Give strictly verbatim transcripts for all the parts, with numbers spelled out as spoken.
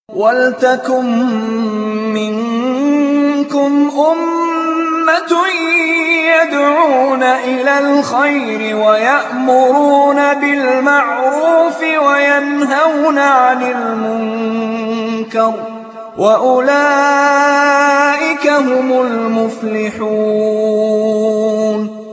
وَلْتَكُن مِّنكُمْ أُمَّةٌ يَدْعُونَ إِلَى الْخَيْرِ وَيَأْمُرُونَ بِالْمَعْرُوفِ وَيَنْهَوْنَ عَنِ الْمُنكَرِ ۚ وَأُولَٰئِكَ هُمُ الْمُفْلِحُونَ.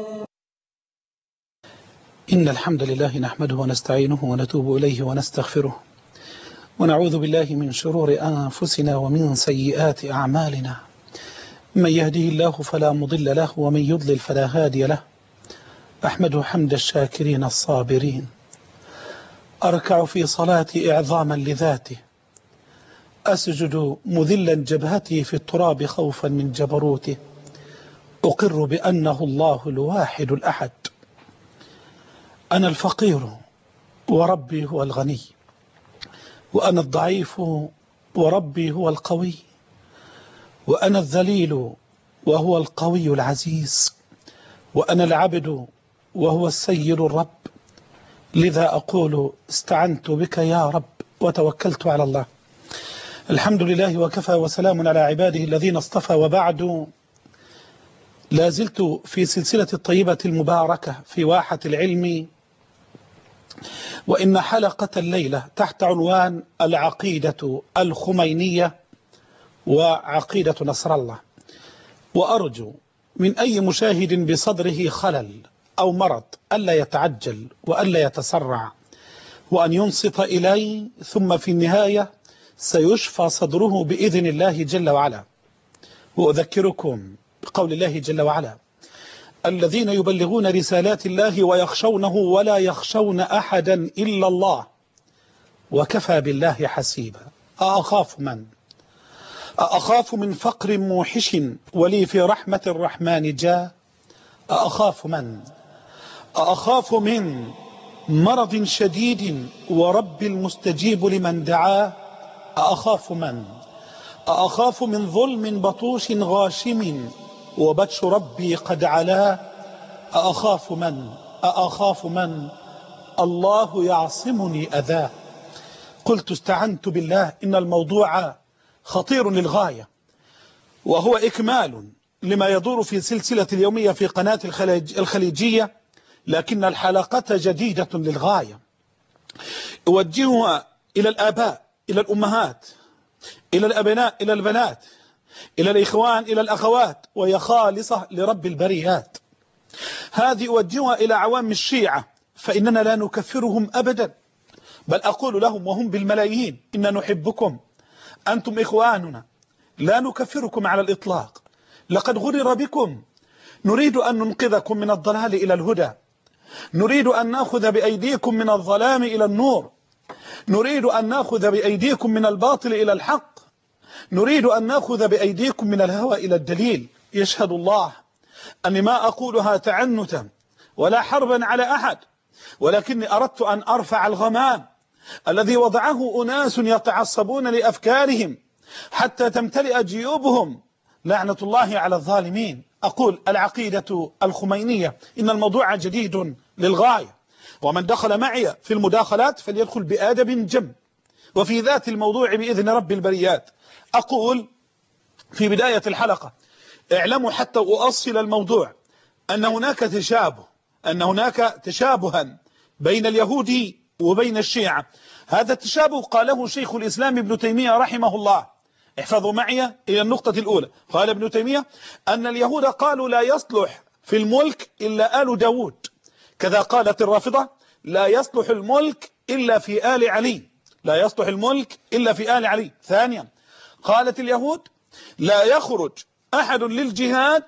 إن الحمد لله نحمده ونستعينه ونتوب إليه ونستغفره، ونعوذ بالله من شرور أنفسنا ومن سيئات أعمالنا. من يهده الله فلا مضل له ومن يضلل فلا هادي له. أحمد حمد الشاكرين الصابرين، أركع في صلاتي إعظاما لذاته، أسجد مذلا جبهتي في التراب خوفا من جبروته، أقر بأنه الله الواحد الأحد. أنا الفقير وربي هو الغني، وأنا الضعيف وربي هو القوي، وأنا الذليل وهو القوي العزيز، وأنا العبد وهو السيد الرب. لذا أقول استعنت بك يا رب وتوكلت على الله. الحمد لله وكفى وسلام على عباده الذين اصطفى، وبعد. لا زلت في سلسلة الطيبة المباركة في واحة العلم، وإن حلقة الليلة تحت عنوان العقيدة الخمينية وعقيدة نصر الله. وأرجو من أي مشاهد بصدره خلل أو مرض ألا يتعجل وألا يتسرع، وأن ينصت إلي، ثم في النهاية سيشفى صدره بإذن الله جل وعلا. وأذكركم بقول الله جل وعلا: الذين يبلغون رسالات الله ويخشونه ولا يخشون أحدا إلا الله وكفى بالله حسيبا. أأخاف من أأخاف من فقر موحش ولي في رحمة الرحمن جاء. أأخاف من أأخاف من مرض شديد ورب المستجيب لمن دعاه. أأخاف من أأخاف من ظلم بطوش غاشم وبطش ربي قد علا. أأخاف من أأخاف من الله يعصمني أذاه. قلت استعنت بالله. إن الموضوع خطير للغاية، وهو إكمال لما يدور في سلسلة اليومية في قناة الخليجية، لكن الحلقة جديدة للغاية. أوجهها إلى الآباء، إلى الأمهات، إلى الأبناء، إلى البنات، إلى الإخوان، إلى الأخوات، وهي خالصة لرب البريات. هذه أوجهها إلى عوام الشيعة، فإننا لا نكفرهم أبدا، بل أقول لهم وهم بالملايين: إن نحبكم، أنتم إخواننا، لا نكفركم على الإطلاق. لقد غرر بكم، نريد أن ننقذكم من الضلال إلى الهدى، نريد أن نأخذ بأيديكم من الظلام إلى النور، نريد أن نأخذ بأيديكم من الباطل إلى الحق، نريد أن نأخذ بأيديكم من الهوى إلى الدليل. يشهد الله أني ما أقولها تعنتا ولا حربا على أحد، ولكني أردت أن أرفع الغمام الذي وضعه أناس يتعصبون لأفكارهم حتى تمتلئ جيوبهم. لعنة الله على الظالمين. أقول العقيدة الخمينية. إن الموضوع جديد للغاية، ومن دخل معي في المداخلات فليدخل بآدب جم، وفي ذات الموضوع بإذن رب البريات. أقول في بداية الحلقة: اعلموا حتى أؤصل الموضوع أن هناك تشابه أن هناك تشابها بين اليهود وبين الشيعة. هذا التشابه قاله شيخ الإسلام ابن تيمية رحمه الله. احفظوا معي إلى النقطة الأولى. قال ابن تيمية أن اليهود قالوا لا يصلح في الملك إلا آل داود، كذا قالت الرافضة لا يصلح الملك إلا في آل علي، لا يصلح الملك إلا في آل علي. ثانيا قالت اليهود لا يخرج أحد للجهاد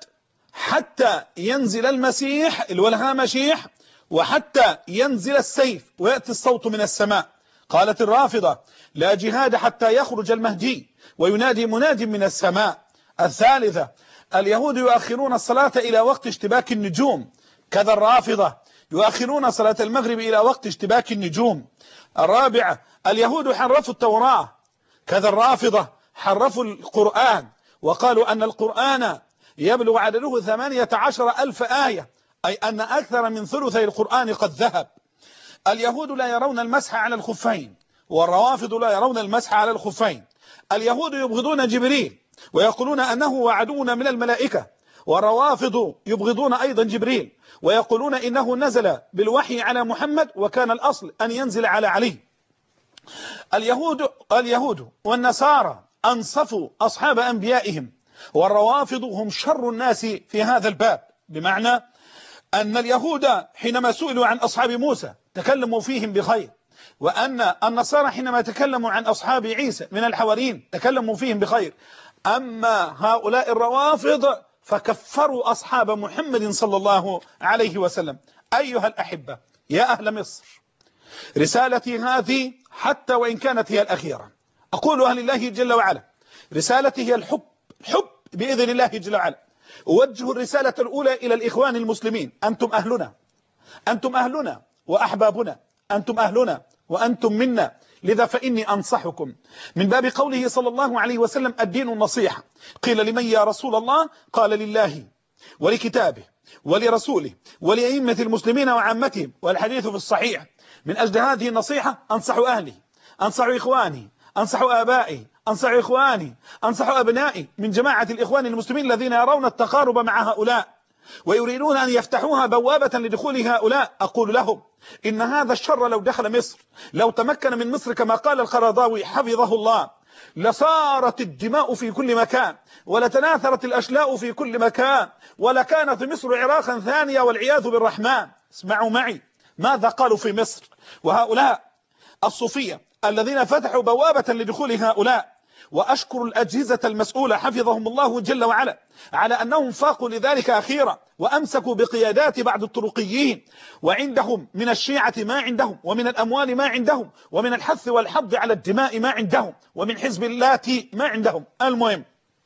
حتى ينزل المسيح الولها مشيح، وحتى ينزل السيف ويأتي الصوت من السماء. قالت الرافضة لا جهاد حتى يخرج المهدي وينادي مناد من السماء. الثالثة اليهود يؤخرون الصلاة إلى وقت اشتباك النجوم، كذا الرافضة يؤخرون صلاة المغرب إلى وقت اشتباك النجوم. الرابعة اليهود حرفوا التوراة، كذا الرافضة حرفوا القرآن وقالوا أن القرآن يبلغ عدده ثمانية عشر ألف آية، أي أن أكثر من ثلثي القرآن قد ذهب. اليهود لا يرون المسح على الخفين، والروافض لا يرون المسح على الخفين. اليهود يبغضون جبريل ويقولون أنه عدونا من الملائكة، والروافض يبغضون أيضا جبريل ويقولون إنه نزل بالوحي على محمد وكان الأصل أن ينزل على علي. اليهود اليهود والنصارى أنصفوا أصحاب أنبيائهم، والروافض هم شر الناس في هذا الباب، بمعنى أن اليهود حينما سئلوا عن أصحاب موسى تكلموا فيهم بخير، وأن النصارى حينما تكلموا عن أصحاب عيسى من الحواريين تكلموا فيهم بخير. أما هؤلاء الروافض فكفروا أصحاب محمد صلى الله عليه وسلم. أيها الأحبة يا أهل مصر، رسالتي هذه حتى وإن كانت هي الأخيرة أقولها لله جل وعلا، رسالتي هي الحب، الحب بإذن الله جل وعلا. أوجه الرسالة الأولى إلى الإخوان المسلمين، أنتم أهلنا، أنتم أهلنا وأحبابنا، أنتم أهلنا وأنتم منا، لذا فإني أنصحكم من باب قوله صلى الله عليه وسلم الدين النصيحة. قيل لمن يا رسول الله؟ قال لله ولكتابه ولرسوله ولأئمة المسلمين وعامتهم، والحديث في الصحيح. من أجل هذه النصيحة أنصح أهلي، أنصح إخواني، أنصح آبائي، أنصح إخواني، أنصح أبنائي من جماعة الإخوان المسلمين الذين يرون التقارب مع هؤلاء ويريدون أن يفتحوها بوابة لدخول هؤلاء. أقول لهم إن هذا الشر لو دخل مصر، لو تمكن من مصر كما قال القرضاوي حفظه الله، لصارت الدماء في كل مكان ولتناثرت الأشلاء في كل مكان ولكانت مصر عراقا ثانية والعياذ بالرحمن. اسمعوا معي ماذا قالوا في مصر، وهؤلاء الصوفية الذين فتحوا بوابة لدخول هؤلاء. وأشكر الأجهزة المسؤولة حفظهم الله جل وعلا على أنهم فاقوا لذلك أخيرا وأمسكوا بقيادات بعض الطرقيين، وعندهم من الشيعة ما عندهم، ومن الأموال ما عندهم، ومن الحث والحض على الدماء ما عندهم، ومن حزب اللاتي ما عندهم. المهم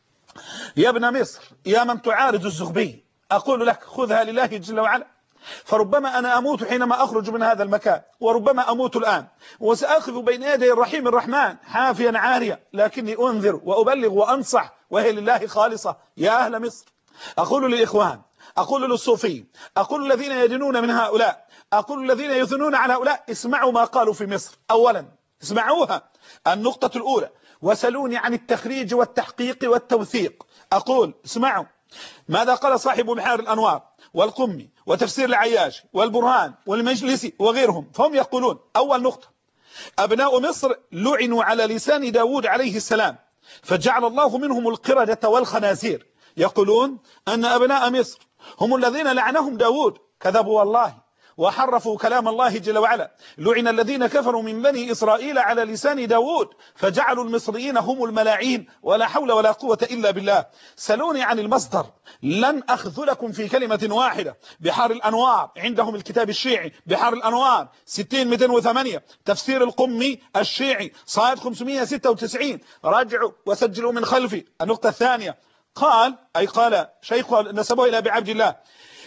يا ابن مصر، يا من تعارض الزغبي، أقول لك خذها لله جل وعلا، فربما أنا أموت حينما أخرج من هذا المكان، وربما أموت الآن، وسأقف بين يدي الرحيم الرحمن حافيا عاريا، لكني أنذر وأبلغ وأنصح وهي لله خالصة. يا أهل مصر، أقول للإخوان، أقول للصوفي، أقول الذين يدينون من هؤلاء، أقول الذين يثنون على هؤلاء، اسمعوا ما قالوا في مصر. أولا اسمعوها، النقطة الأولى، وسلوني عن التخريج والتحقيق والتوثيق. أقول اسمعوا ماذا قال صاحب بحار الأنوار والقمي وتفسير العياش والبرهان والمجلسي وغيرهم، فهم يقولون: أول نقطة، أبناء مصر لعنوا على لسان داود عليه السلام فجعل الله منهم القردة والخنازير. يقولون أن أبناء مصر هم الذين لعنهم داود، كذبوا والله وحرفوا كلام الله جل وعلا. لعن الذين كفروا من بني إسرائيل على لسان داود فجعلوا المصريين هم الملاعين، ولا حول ولا قوة إلا بالله. سلوني عن المصدر، لن أخذلكم في كلمة واحدة. بحار الأنوار عندهم الكتاب الشيعي، بحار الأنوار ستين مئتين وثمانية، تفسير القمي الشيعي صاد خمسمئة وستة وتسعين، راجعوا وسجلوا من خلفي. النقطة الثانية، قال أي قال شيخ نسبه إلى أبي عبد الله: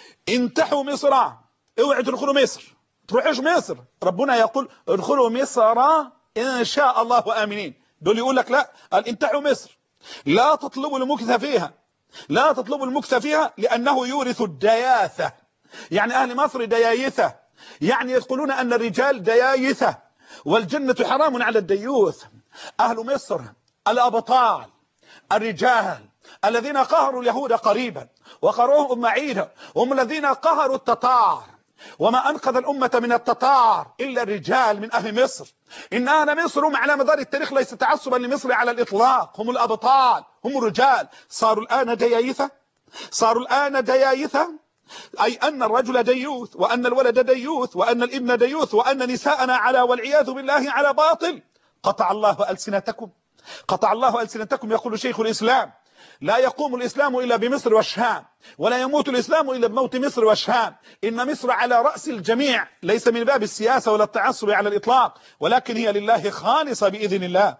انتحوا مصر، اوعوا تدخلوا مصر، تروحوش مصر. ربنا يقول ادخلوا مصر إن شاء الله آمنين. دول يقول لك لا، انتحوا مصر، لا تطلبوا المكث فيها، لا تطلبوا المكث فيها لأنه يورث الدياثة. يعني أهل مصر ديايثة، يعني يقولون أن الرجال ديايثة والجنة حرام على الديوث. أهل مصر الأبطال، الرجال الذين قهروا اليهود قريبا وقهروهم معيدا، هم الذين قهروا التتار، وما أنقذ الأمة من التتار إلا الرجال من أهل مصر. إن أهل مصر على مدار التاريخ ليس تعصبا لمصر على الإطلاق، هم الأبطال، هم الرجال. صاروا الآن ديايثة، صاروا الآن ديايثة، أي أن الرجل ديوث، وأن الولد ديوث، وأن الابن ديوث، وأن نساءنا على والعياذ بالله على باطل. قطع الله ألسنتكم، قطع الله ألسنتكم. يقول شيخ الإسلام: لا يقوم الإسلام إلا بمصر والشام، ولا يموت الإسلام إلا بموت مصر والشام. إن مصر على رأس الجميع، ليس من باب السياسة ولا التعصب على الإطلاق، ولكن هي لله خالصة بإذن الله.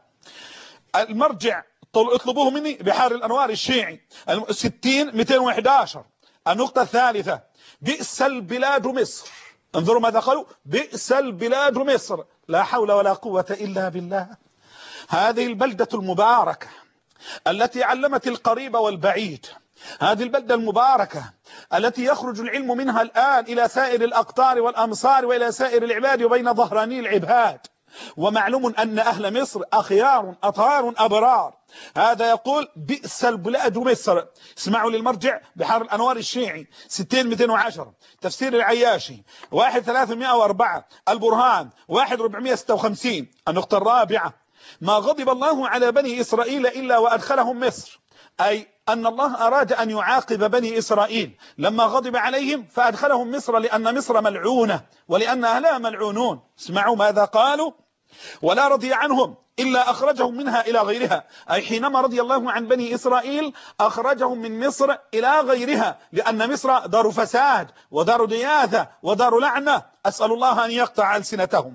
المرجع اطلبوه مني، بحار الأنوار الشيعي ستين مئتين وأحد عشر. النقطة الثالثة: بئس البلاد مصر. انظروا ماذا قالوا: بئس البلاد مصر، لا حول ولا قوة إلا بالله. هذه البلدة المباركة التي علمت القريب والبعيد، هذه البلدة المباركة التي يخرج العلم منها الآن إلى سائر الأقطار والأمصار وإلى سائر العباد وبين ظهراني العباد. ومعلوم أن أهل مصر أخيار أطهار أبرار. هذا يقول بئس البلاد مصر. اسمعوا للمرجع بحار الأنوار الشيعي ستين مئتين وعشرة، تفسير العياشي واحد ثلاثمائة وأربعة، البرهان واحد أربعمائة وستة وخمسين. النقطة الرابعة: ما غضب الله على بني إسرائيل إلا وأدخلهم مصر، أي أن الله أراد أن يعاقب بني إسرائيل لما غضب عليهم فأدخلهم مصر، لأن مصر ملعونة ولأن أهلها ملعونون. اسمعوا ماذا قالوا: ولا رضي عنهم إلا أخرجهم منها إلى غيرها، أي حينما رضي الله عن بني إسرائيل أخرجهم من مصر إلى غيرها، لأن مصر دار فساد ودار دياثة ودار لعنة، أسأل الله أن يقطع ألسنتهم.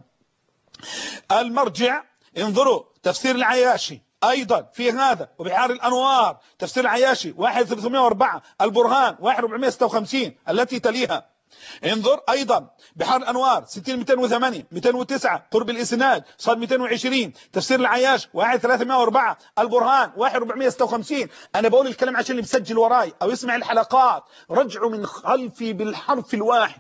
المرجع انظروا تفسير العياشي أيضا في هذا، وبحار الأنوار تفسير العياشي واحد ثلاثمائة وأربعة، البرهان واحد أربعمائة وستة وخمسين التي تليها. انظر أيضا بحار الأنوار ستين مئتين وثمانية مئتين وتسعة، قرب الإسناد صاد مئتين وعشرين، تفسير العياش واحد ثلاثمائة وأربعة، البرهان واحد أربعمائة وستة وخمسين. أنا بقول الكلام عشان اللي بسجل وراي أو يسمع الحلقات رجعوا من خلفي بالحرف الواحد،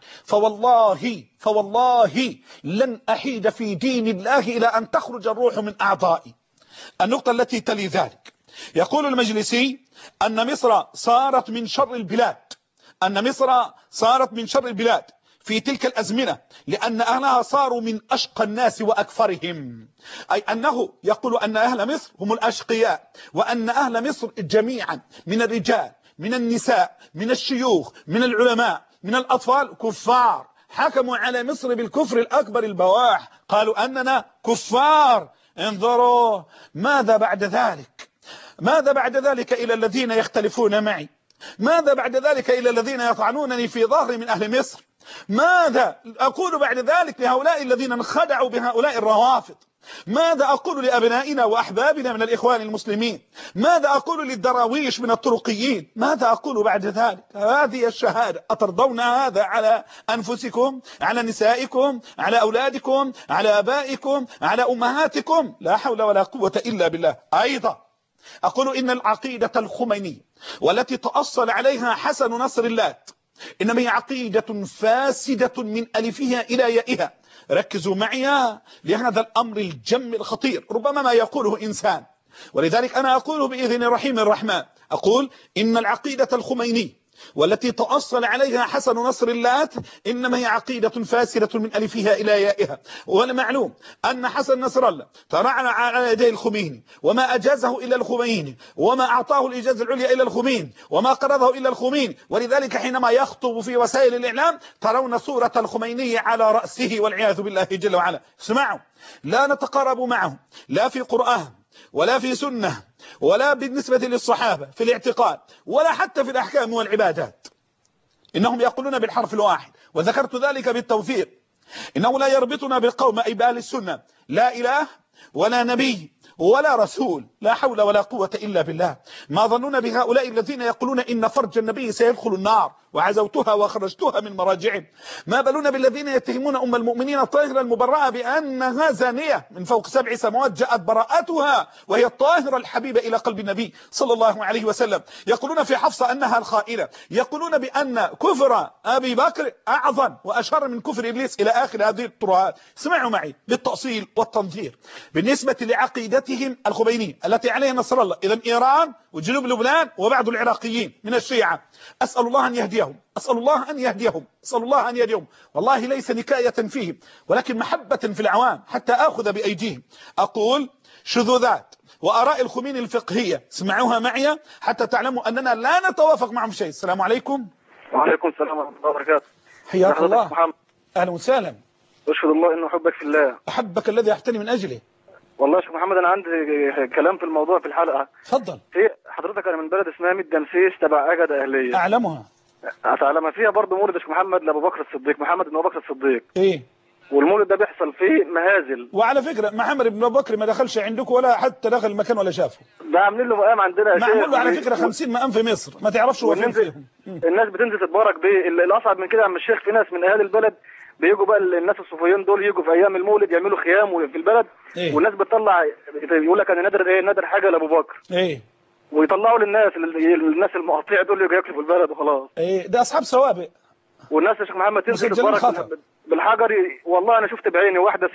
فوالله فوالله لن أحيد في دين الله إلى أن تخرج الروح من أعضائي. النقطة التي تلي ذلك: يقول المجلسي أن مصر صارت من شر البلاد، أن مصر صارت من شر البلاد في تلك الأزمنة لأن أهلها صاروا من أشقى الناس وأكفرهم، أي أنه يقول أن أهل مصر هم الأشقياء، وأن أهل مصر جميعا من الرجال من النساء من الشيوخ من العلماء من الأطفال كفار، حكموا على مصر بالكفر الأكبر البواح، قالوا أننا كفار. انظروا ماذا بعد ذلك، ماذا بعد ذلك إلى الذين يختلفون معي، ماذا بعد ذلك إلى الذين يطعنونني في ظهري من أهل مصر، ماذا أقول بعد ذلك لهؤلاء الذين انخدعوا بهؤلاء الروافض، ماذا أقول لأبنائنا وأحبابنا من الإخوان المسلمين، ماذا أقول للدراويش من الطرقيين، ماذا أقول بعد ذلك؟ هذه الشهادة أترضون هذا على أنفسكم، على نسائكم، على أولادكم، على آبائكم، على أمهاتكم؟ لا حول ولا قوة إلا بالله. أيضا أقول إن العقيدة الخمينية والتي تأصل عليها حسن نصر الله إنما هي عقيدة فاسدة من ألفها إلى يائها. ركزوا معي لهذا الأمر الجم الخطير، ربما ما يقوله إنسان، ولذلك أنا أقول بإذن رحيم الرحمن، أقول إن العقيدة الخمينية والتي تأصل عليها حسن نصر الله إنما هي عقيدة فاسدة من ألفها إلى يائها. والمعلوم أن حسن نصر الله ترعن على يدي الخميني وما أجازه إلا الخميني وما أعطاه الإجازة العليا إلا الخميني وما قرضه إلا الخميني، ولذلك حينما يخطب في وسائل الإعلام ترون صورة الخميني على رأسه والعياذ بالله جل وعلا. اسمعوا، لا نتقارب معهم لا في قرآن ولا في سنة ولا بالنسبة للصحابة في الاعتقاد ولا حتى في الأحكام والعبادات، إنهم يقولون بالحرف الواحد، وذكرت ذلك بالتوفيق، إنه لا يربطنا بالقوم أي بأهل السنة لا إله ولا نبي ولا رسول، لا حول ولا قوة إلا بالله. ما ظنون بهؤلاء الذين يقولون إن فرج النبي سيدخل النار وعزوتها وخرجتها من مراجعهم؟ ما بالون بالذين يتهمون أم المؤمنين الطاهرة المبرأة بأنها زانية من فوق سبع سماوات جاءت براءتها وهي الطاهرة الحبيبة إلى قلب النبي صلى الله عليه وسلم. يقولون في حفصة أنها الخائنة، يقولون بأن كفر أبي بكر أعظم وأشر من كفر إبليس إلى آخر هذه الترهات. اسمعوا معي بالتأصيل والتنظير بالنسبة لعقيدتهم الخمينية التي عليها نصر الله. إذن إيران وجنوب لبنان وبعض العراقيين من الشيعة، أسأل الله أن يهديهم، أسأل الله أن يهديهم، أسأل الله أن يهديهم، والله ليس نكاية فيهم ولكن محبة في العوام حتى آخذ بأيديهم. أقول شذوذات وآراء الخميني الفقهية اسمعوها معي حتى تعلموا أننا لا نتوافق معهم شيء. السلام عليكم. وعليكم السلام ورحمة الله وبركاته. حياك الله. أهلا وسهلا. أشهد الله إنه أحبك في الله. أحبك الذي أحتني من أجله. والله يا شيخ محمد أنا عندي كلام في الموضوع في الحلقة. تفضل. في حضرتك أنا من بلد اسمها ميت دمسيس تبع أجد أهلية. أعلمها. أتعلمها فيها برضه مولد الشيخ محمد لأبو بكر الصديق، محمد بن أبو بكر الصديق. إيه. والمولد ده بيحصل فيه مهازل. وعلى فكرة محمد بن أبو بكر ما دخلش عندكم ولا حتى دخل المكان ولا شافه. ده عاملين له مقام عندنا. معمول له على فكرة خمسين مقام في مصر ما تعرفش هو فين فيهم. الناس بتنزل تتبارك بيه. الأصعب من كده يا عم الشيخ في ناس من أهل البلد بيجوا بقى الناس الصوفيين دول يجوا في ايام المولد يعملوا خيام في البلد. إيه؟ والناس بتطلع يقول لك انا نادر ايه نادر حاجه لابو بكر. ايه ويطلعوا للناس الناس المقاطع دول يجوا ياكلوا في البلد وخلاص. ايه ده اصحاب سوابق. والناس يا شيخ محمد تنزل تتبارك بالحجر. والله انا شفت بعيني واحده ست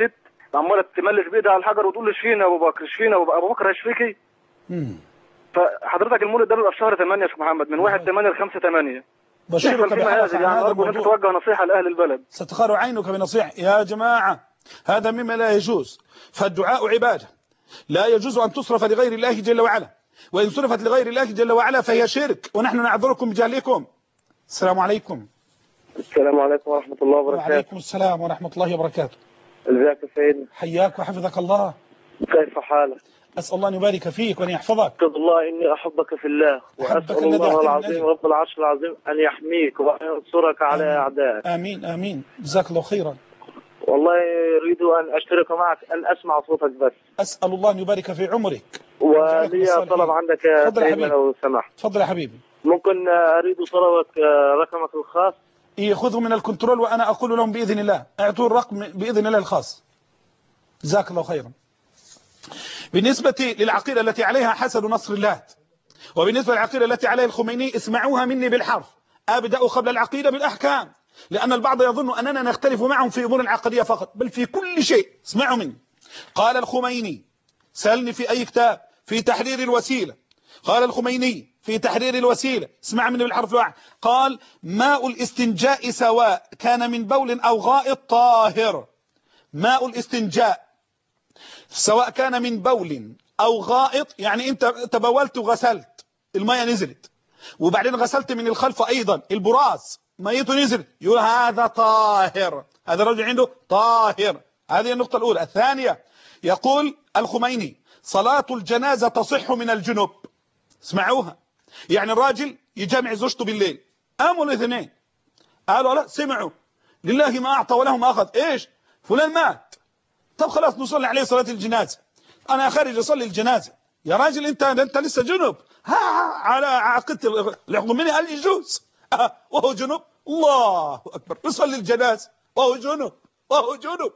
عماله تملس بايدها على الحجر وتقول اشفينا يا ابو بكر اشفينا ابو بكر هيشفيكي. فحضرتك المولد ده بيبقى في شهر ثمانية يا شيخ محمد من واحد ثمانية ل خمسة ثمانية. بشرك بحلقة عن يعني هذا ارجو ان انت الموضوع. توجه نصيحه لاهل البلد. ستقر عينك بنصيحة يا جماعة، هذا مما لا يجوز. فالدعاء عبادة لا يجوز أن تصرف لغير الله جل وعلا، وإن صرفت لغير الله جل وعلا فهي شرك، ونحن نعذركم بجهلكم. السلام عليكم. السلام عليكم ورحمة الله وبركاته. وعليكم السلام ورحمة الله وبركاته. ازيك يا سيدنا؟ حياك وحفظك الله. كيف حالك؟ أسأل الله أن يبارك فيك وأن يحفظك. أشهد الله إني أحبك في الله، وأسأل الله العظيم رب العرش العظيم أن يحميك وأن ينصرك على أعدائك. آمين آمين، جزاك الله خيرا. والله أريد أن أشترك معك أن أسمع صوتك بس. أسأل الله أن يبارك في عمرك. ولي طلب عندك يا سيدنا لو سمحت. تفضل يا حبيبي. ممكن أريد طلبك رقمك الخاص؟ يأخذوا من الكنترول وأنا أقول لهم بإذن الله اعطوا الرقم بإذن الله الخاص. جزاك الله خيرا. بالنسبة للعقيدة التي عليها حسن نصر الله، وبالنسبة للعقيدة التي عليها الخميني، اسمعوها مني بالحرف. أبدأ قبل العقيدة بالأحكام، لأن البعض يظن أننا نختلف معهم في أمور العقدية فقط، بل في كل شيء. اسمعوا مني. قال الخميني، سألني في أي كتاب، في تحرير الوسيلة. قال الخميني في تحرير الوسيلة، اسمع مني بالحرف الواحد، قال ماء الاستنجاء سواء كان من بول أو غائط طاهر. ماء الاستنجاء سواء كان من بول أو غائط، يعني أنت تبولت وغسلت المية نزلت، وبعدين غسلت من الخلف أيضا البراز ميته نزلت، يقول هذا طاهر، هذا الرجل عنده طاهر. هذه النقطة الأولى. الثانية يقول الخميني صلاة الجنازة تصح من الجنوب. اسمعوها. يعني الراجل يجمع زوجته بالليل، قاموا الاثنين قالوا لا سمعوا لله ما أعطى وله ما أخذ، إيش فلان مات، طب خلاص نصلي عليه صلاة الجنازة، أنا خارج أصلي الجنازة. يا راجل أنت أنت لسه جنوب، ها على عقيدة الخميني قال يجوز وهو جنوب. الله أكبر، يصلي الجنازة وهو جنوب وهو جنوب.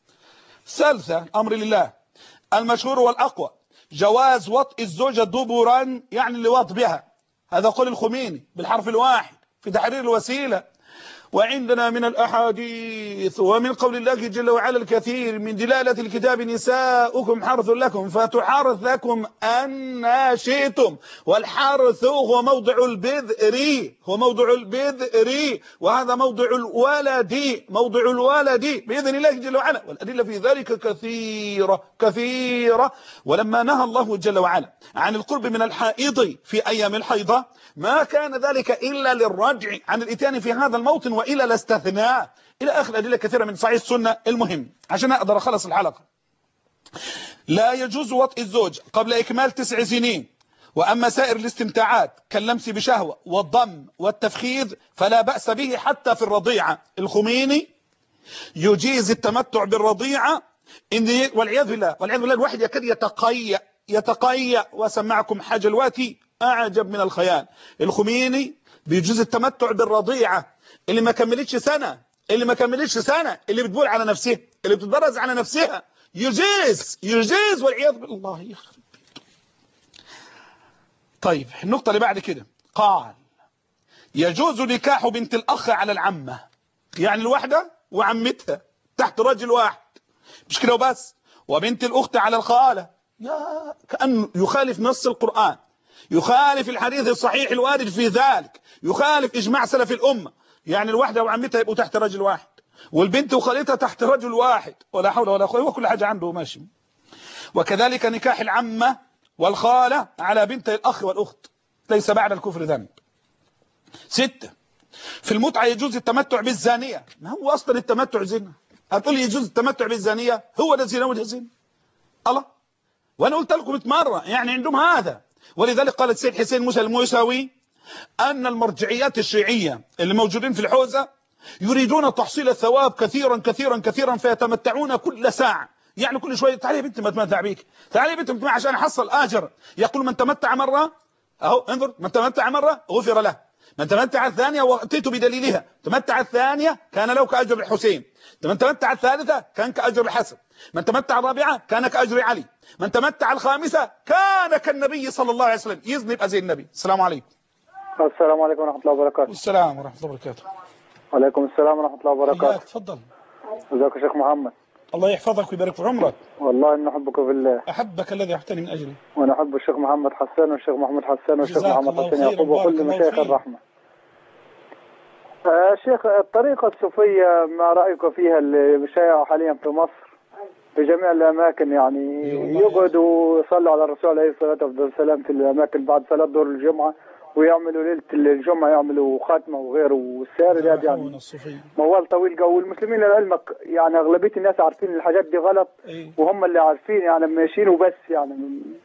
ثالثا أمر لله المشهور والأقوى جواز وطئ الزوجة دبرا، يعني اللواط بها. هذا قول الخميني بالحرف الواحد في تحرير الوسيلة. وعندنا من الأحاديث ومن قول الله جل وعلا الكثير من دلالة الكتاب نساؤكم حرث لكم فاتحرث لكم أن شئتم، والحرث هو موضع البذر، هو موضع البذر، وهذا موضع الولد، موضع الولد بإذن الله جل وعلا، والأدلة في ذلك كثيرة كثيرة. ولما نهى الله جل وعلا عن القرب من الحائض في أيام الحيضة ما كان ذلك إلا للرجع عن الإتيان في هذا الموطن وإلى الاستثناء إلى آخر أدلة كثيرة من صحيح السنة. المهم عشان أقدر أخلص الحلقة، لا يجوز وطئ الزوج قبل إكمال تسع سنين، وأما سائر الاستمتاعات كاللمس بشهوة والضم والتفخيذ فلا بأس به حتى في الرضيعة. الخميني يجيز التمتع بالرضيعة إن والعياذ بالله والعياذ بالله الواحد يكاد يتقيأ يتقيأ وسمعكم حاجة الواتي أعجب من الخيال. الخميني بيجوز التمتع بالرضيعة، اللي ما كملتش سنة اللي ما كملتش سنة اللي بتبول على نفسها اللي بتتبرز على نفسها يجيز يجيز والعياذ بالله يخرب بيته. طيب النقطة اللي بعد كده قال يجوز نكاح بنت الأخ على العمة، يعني الواحدة وعمتها تحت رجل واحد، مش كده وبس، وبنت الأخت على الخالة، يا كأنه يخالف نص القرآن، يخالف الحديث الصحيح الوارد في ذلك، يخالف إجماع سلف الأمة. يعني الواحدة وعمتها يبقوا تحت رجل واحد، والبنت وخالتها تحت رجل واحد، ولا حول ولا قوة، وكل حاجة عنده ماشي. وكذلك نكاح العمة والخالة على بنت الأخ والأخت ليس بعد الكفر ذنب. ستة في المتعة يجوز التمتع بالزانية، ما هو أصلا التمتع زنا؟ هتقول يجوز التمتع بالزانية؟ هو ده زنا وده زنا الله. وأنا قلت لكم مرة يعني عندهم هذا. ولذلك قال السيد حسين موسى الموسوي أن المرجعيات الشيعية اللي موجودين في الحوزة يريدون تحصيل الثواب كثيرا كثيرا كثيرا فيتمتعون كل ساعة، يعني كل شوية تعالي يا بنت ما تمتع بيك، تعالي يا بنت ما عشان أحصل آجر. يقول من تمتع مرة أهو انظر، من تمتع مرة غفر له، من تمتع الثانية وأتيت بدليلها، تمتع الثانية كان له كأجر الحسين، من تمتع الثالثة كان كأجر الحسن، من تمتع الرابعة كان كأجر علي، من تمتع الخامسة كان كالنبي صلى الله عليه وسلم، يذنب أزي النبي. السلام عليكم. السلام عليكم ورحمة الله وبركاته. السلام ورحمة الله وبركاته. وعليكم السلام ورحمة الله وبركاته. تفضل. ازيك يا شيخ محمد؟ الله يحفظك ويبارك في عمرك. والله إن أحبك بالله. أحبك الذي أحبني من أجله. وأنا أحب الشيخ محمد حسان والشيخ محمود حسان والشيخ محمد حسين يعقوب وكل مشايخ الرحمة. آه شيخ، الطريقة الصوفية ما رأيك فيها اللي شائعة حاليا في مصر في جميع الأماكن؟ يعني يقعدوا يصلوا على الرسول عليه الصلاة والسلام في الأماكن بعد صلاة ظهر الجمعة، ويعملوا ليلة الجمعة يعملوا خاتمة وغيره، والسعر ده يعني موال طويل جو. المسلمين لعلمك يعني أغلبية الناس عارفين الحاجات دي غلط، وهم اللي عارفين يعني ماشيين وبس يعني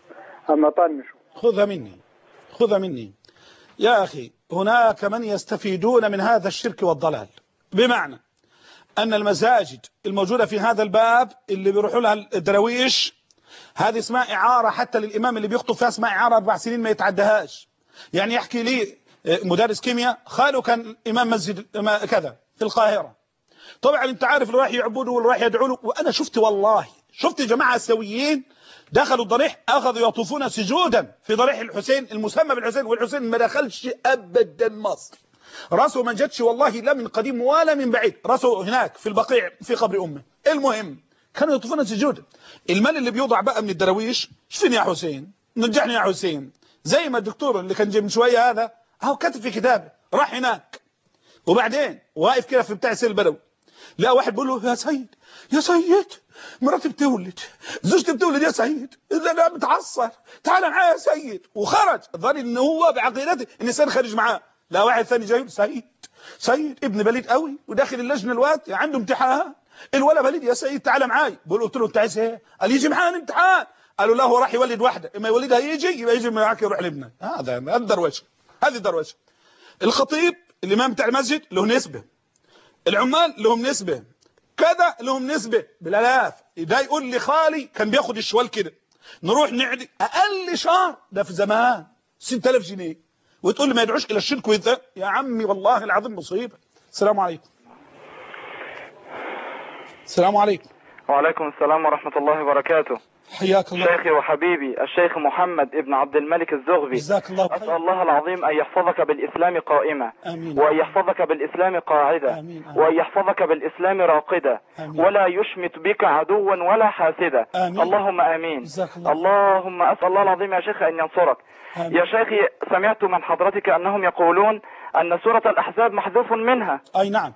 أما طنشوا. خذها مني خذها مني يا أخي، هناك من يستفيدون من هذا الشرك والضلال، بمعنى أن المساجد الموجودة في هذا الباب اللي بيروحوا لها الدراويش هذه اسمها إعارة، حتى للإمام اللي بيخطب فيها اسمها إعارة أربع سنين ما يتعدهاش. يعني يحكي لي مدرس كيمياء خاله كان إمام مسجد كذا في القاهرة، طبعا أنت عارف اللي راح يعبدوا واللي راح يدعوا له، وأنا شفت والله شفت جماعة السويين دخلوا الضريح أخذوا يطوفون سجودا في ضريح الحسين المسمى بالحسين، والحسين ما دخلش أبدا مصر، راسه ما جتش والله لا من قديم ولا من بعيد، راسه هناك في البقيع في قبر أمه. المهم كانوا يطوفون سجودا. المال اللي بيوضع بقى من الدراويش شفين يا حسين نجحني يا حسين، زي ما الدكتور اللي كان جاي من شويه هذا اهو كاتب في كتابه، راح هناك وبعدين واقف كده في بتاع سير البدوي، لا واحد بيقول له يا سيد يا سيد مراتي بتولد، زوجتي بتولد يا سيد، اذا انا متعصر تعال معايا يا سيد، وخرج ظن ان هو بعقيدته الانسان خارج معاه. لا واحد ثاني جاي سيد سيد ابن بليد قوي وداخل اللجنه الواد عنده امتحان، الولا بليد يا سيد تعال معايا. بقول قلت له انت عايز ايه؟ قال يجي معانا امتحان. قالوا لا هو راح يولد واحده، اما يولدها يجي يبقى يجي معاك يروح لابنك. هذا الدروشه، هذه الدروشه. الخطيب الامام بتاع المسجد له نسبه، العمال لهم نسبه، كذا لهم نسبه بالالاف. ده يقول لي خالي كان بياخد الشوال كده نروح نعدي اقل شهر ده في زمان ستة آلاف جنيه، وتقول لي ما يدعوش الى الشرك ويذا. يا عمي والله العظيم مصيبه. السلام عليكم. السلام عليكم. وعليكم السلام ورحمه الله وبركاته. حياك الله شيخي وحبيبي الشيخ محمد ابن عبد الملك الزغبي، جزاك الله خير. أسأل الله العظيم أن يحفظك بالإسلام قائمة، آمين. وأن يحفظك بالإسلام قاعدة، آمين. آمين. وأن يحفظك بالإسلام راقدة، آمين. ولا يشمت بك عدوا ولا حاسدا. آمين. اللهم آمين. الله. اللهم أسأل الله العظيم يا شيخ أن ينصرك. آمين. يا شيخي سمعت من حضرتك أنهم يقولون أن سورة الأحزاب محذوف منها. أي نعم.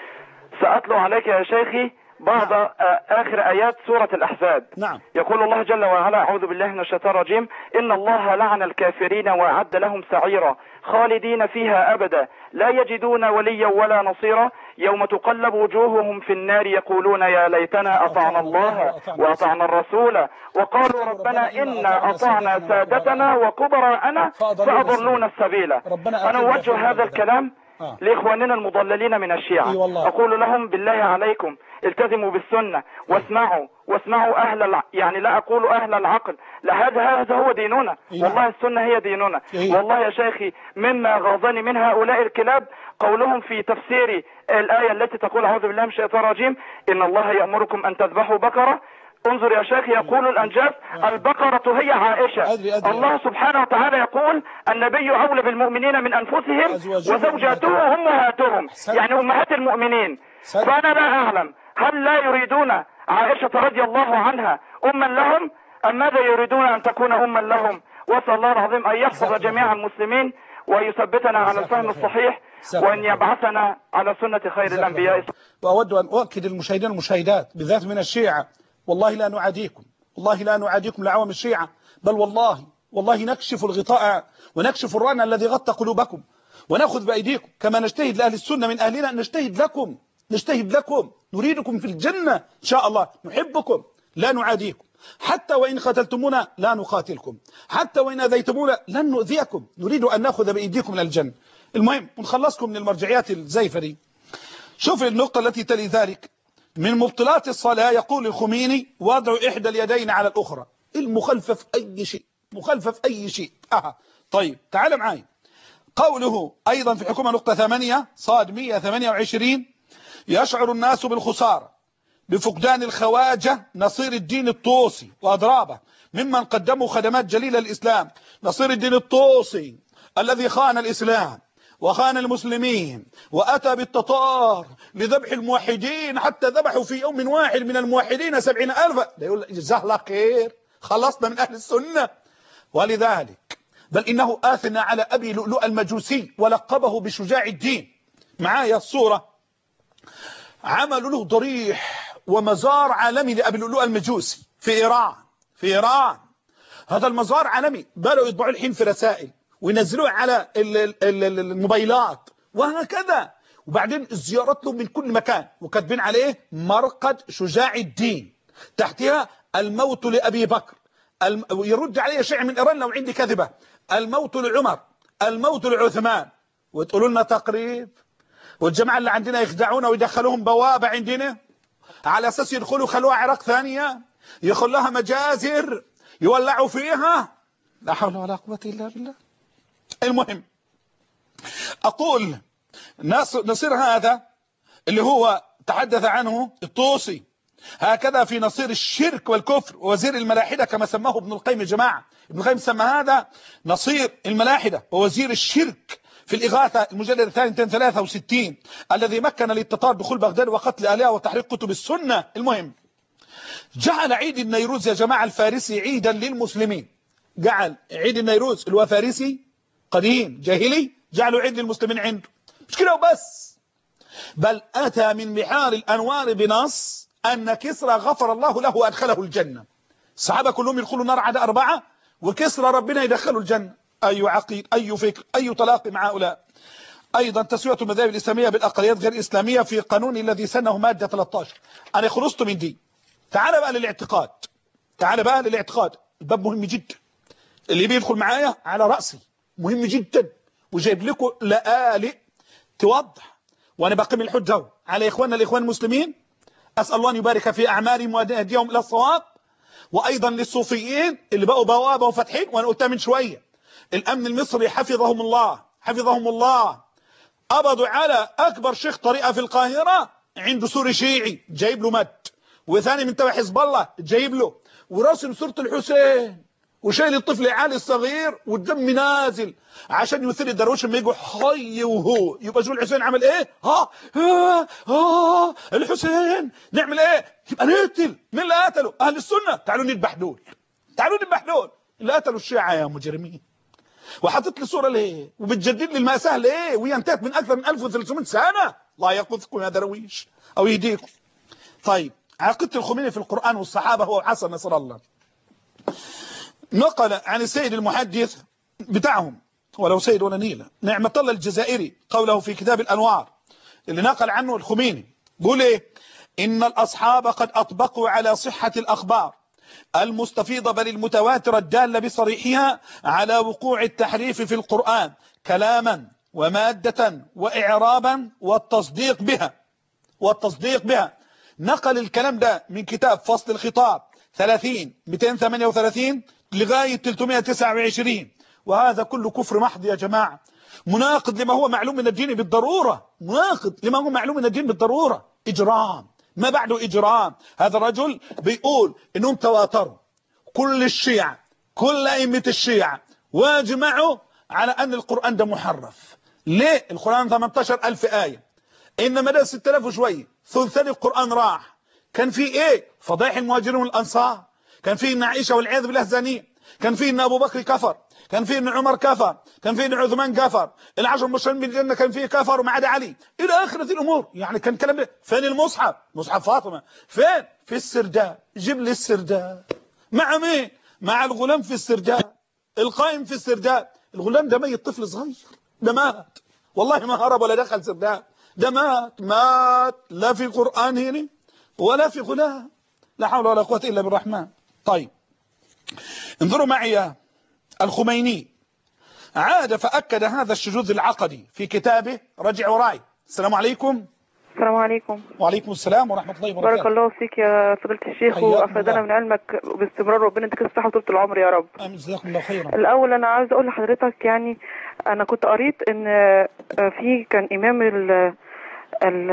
سأتلو عليك يا شيخي بعض نعم. آخر آيات سورة الأحزاب. نعم. يقول الله جل وعلا: أعوذ بالله من الشيطان الرجيم: إن الله لعن الكافرين وأعد لهم سعيرا خالدين فيها أبدا لا يجدون وليا ولا نصيرا يوم تقلب وجوههم في النار يقولون يا ليتنا أطعنا الله وأطعنا الرسول وقالوا ربنا إنا أطعنا سادتنا وكبراءنا فأضلونا السبيل. أنا أوجه هذا الكلام آه. لإخواننا المضللين من الشيعة. أقول لهم بالله عليكم التزموا بالسنة واسمعوا واسمعوا أهل الع... يعني لا أقول أهل العقل، لا هذا هذا هو ديننا. والله السنة هي ديننا. والله يا شيخي مما غاظني من هؤلاء الكلاب قولهم في تفسير الآية التي تقول أعوذ بالله من الشيطان الرجيم: إن الله يأمركم أن تذبحوا بقرة. انظر يا شيخ يقول الأنجاز البقرة هي عائشة. أدري أدري الله سبحانه وتعالى يقول النبي أولى بالمؤمنين من أنفسهم وزوجاته أمهاتهم، يعني أمهات المؤمنين. فأنا لا أعلم هل لا يريدون عائشة رضي الله عنها أما لهم أم ماذا يريدون أن تكون أما لهم؟ وأسأل الله العظيم أن يحفظ جميع المسلمين ويثبتنا على الفهم الصحيح وأن يبعثنا على سنة خير الأنبياء. وأود أن أؤكد المشاهدين والمشاهدات بالذات من الشيعة، والله لا نعاديكم، والله لا نعاديكم لعوام الشيعة، بل والله والله نكشف الغطاء ونكشف الران الذي غطى قلوبكم ونأخذ بأيديكم كما نجتهد لأهل السنة من أهلنا، نجتهد لكم نجتهد لكم نريدكم في الجنة إن شاء الله، نحبكم لا نعاديكم، حتى وإن قتلتمونا لا نقاتلكم، حتى وإن أذيتمونا لن نؤذيكم، نريد أن نأخذ بأيديكم إلى الجنة. المهم ونخلصكم من المرجعيات الزيفة دي. شوف النقطة التي تلي ذلك: من مبطلات الصلاة يقول الخميني: وضع إحدى اليدين على الأخرى. المخالفة في أي شيء، مخالفة في أي شيء. أها طيب تعال معي. قوله أيضا في حكومة نقطة ثمانية صاد مئة وثمانية وعشرين: يشعر الناس بالخسارة بفقدان الخواجة نصير الدين الطوسي وأضرابه ممن قدموا خدمات جليلة للإسلام. نصير الدين الطوسي الذي خان الإسلام وخان المسلمين وأتى بالتتار لذبح الموحدين حتى ذبحوا في يوم واحد من الموحدين سبعين ألفا، ده يقول جزاه الله خير، خلصنا من أهل السنة. ولذلك بل إنه آثنى على أبي لؤلؤ المجوسي ولقبه بشجاع الدين. معايا الصورة، عملوا له ضريح ومزار عالمي لأبي لؤلؤ المجوسي في إيران. في إيران هذا المزار عالمي، بدأوا يطبعوا الحين في رسائل وينزلوه على الموبايلات وهكذا، وبعدين الزيارات له من كل مكان، وكاتبين عليه مرقد شجاع الدين، تحتها الموت لأبي بكر، الم... ويرد عليه شيء من إيران لو عندي كذبة، الموت لعمر، الموت لعثمان، وتقولوا لنا تقريب، والجماعة اللي عندنا يخدعونا ويدخلوهم بوابة عندنا على أساس يدخلوا خلوها عراق ثانية، يخلوها مجازر يولعوا فيها، لا حول ولا قوة إلا بالله. المهم أقول نصير هذا اللي هو تحدث عنه الطوسي هكذا في نصير الشرك والكفر ووزير الملاحدة كما سماه ابن القيم. يا جماعة ابن القيم سمى هذا نصير الملاحدة ووزير الشرك في الإغاثة المجلد الثاني مئتين وثلاثة وستين الذي مكن للتتار دخول بغداد وقتل أهلها وتحريق كتب السنة. المهم جعل عيد النيروز يا جماعة الفارسي عيدا للمسلمين، جعل عيد النيروز اللي هو فارسي قديم جاهلي جعلوا عيد للمسلمين عنده، مش كده وبس، بل أتى من بحار الأنوار بنص أن كسرى غفر الله له وأدخله الجنة. الصحابة كلهم يدخلوا نار عدا أربعة وكسرى ربنا يدخلوا الجنة. أي عقيد، أي فكر، أي تلاقي مع هؤلاء. أيضا تسوية المذاهب الإسلامية بالأقليات غير الإسلامية في قانون الذي سنه مادة ثلاثة عشر. أنا خلصت من دي. تعال بقى للاعتقاد، تعال بقى للاعتقاد، الباب مهم جدا، اللي بيدخل معايا على رأسي مهم جدا، وجايب لكم لآلئ توضح، وأنا بقيم الحجة على إخواننا الإخوان المسلمين. أسأل الله أن يبارك في أعمالهم ويهديهم إلى الصواب. وأيضا للصوفيين اللي بقوا بوابة وفتحين، وأنا قلتها من شوية، الأمن المصري حفظهم الله حفظهم الله قبضوا على أكبر شيخ طريقة في القاهرة عنده سوري شيعي جايب له مد، وثاني من تبع حزب الله جايب له، وراسم صورة الحسين وشايل الطفل علي الصغير والدم نازل عشان يثير الدرويش لما يجوا حي وهو يبقى جو الحسين عمل ايه؟ ها ها ها الحسين نعمل ايه؟ يبقى نقتل. مين اللي قتله؟ اهل السنه. تعالوا نذبح دول، تعالوا نذبح دول اللي قتلوا الشيعه يا مجرمين. وحطيت لي صوره ليه؟ وبتجدد لي المأساة ليه؟ وهي انتهت من اكثر من ألف وثلاثمئة سنه. الله يقذكم يا درويش او يهديكم. طيب عقيدة الخميني في القرآن والصحابة هو حسن نصر الله. نقل عن السيد المحدث بتاعهم ولو سيد ولا نيلة نعمة الله الجزائري قوله في كتاب الأنوار اللي نقل عنه الخميني، بيقول ايه؟ إن الأصحاب قد أطبقوا على صحة الأخبار المستفيضة بل المتواترة الدالة بصريحها على وقوع التحريف في القرآن كلاما ومادة وإعرابا والتصديق بها والتصديق بها. نقل الكلام ده من كتاب فصل الخطاب ثلاثين مئتين وثمانية وثلاثين لغاية ثلاثمئة وتسعة وعشرين، وهذا كله كفر محض يا جماعة، مناقض لما هو معلوم من الدين بالضرورة، مناقض لما هو معلوم من الدين بالضرورة، إجرام ما بعده إجرام. هذا الرجل بيقول إنهم تواتروا كل الشيعة كل أئمة الشيعة واجمعوا على أن القرآن ده محرف. ليه؟ القرآن ثمانية عشر ألف آية، إنما ده ستة آلاف وشوية، ثلثان القرآن راح. كان في إيه؟ فضائح المهاجرين والأنصار، كان في إن عائشة والعياذ بالله زانية، كان في إن أبو بكر كفر، كان في إن عمر كفر، كان في إن عثمان كفر، العشر المبشرين بالجنة كان فيه كفر وما عدا علي، إلى آخرة الأمور. يعني كان كلام ده. فين المصحف؟ مصحف فاطمة فين؟ في السرداب. جيب لي السرداب. مع مين؟ مع الغلام في السرداب، القائم في السرداب. الغلام ده ميت، طفل صغير، ده مات والله ما هرب ولا دخل سرداب، ده مات مات لا في قرآن هنا ولا في غلام، لا حول ولا قوة إلا بالرحمن. طيب انظروا معي، الخميني عاد فأكد هذا الشذوذ العقدي في كتابه رجع وراي. السلام عليكم. السلام عليكم. وعليكم السلام ورحمة الله وبركاته. بارك الله فيك يا فضيلة الشيخ وأفادنا من علمك باستمرار، ربنا يديك الصحة وطولة العمر يا رب. آمين جزاكم الله خيرا. الأول أنا عاوز أقول لحضرتك، يعني أنا كنت قريت إن في كان إمام ال ال